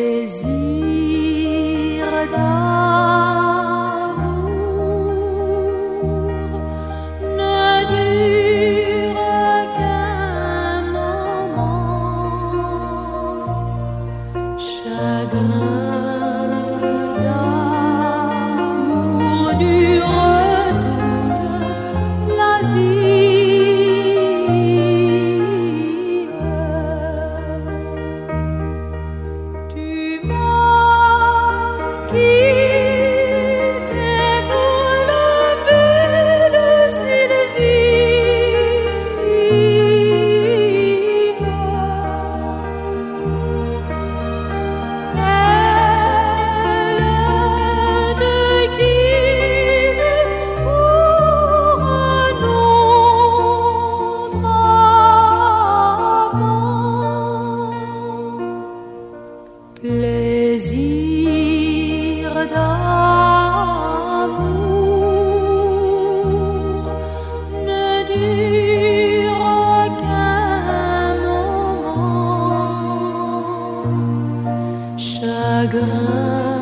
Plaisir d'amour ne dure qu'un moment, chagrin d'amour dure toute la vie. Tu m'as quitté pour le but de Sylvie. Elle te quitte pour un autre amant. Plaisir d'amour ne dure qu'un moment, chagrin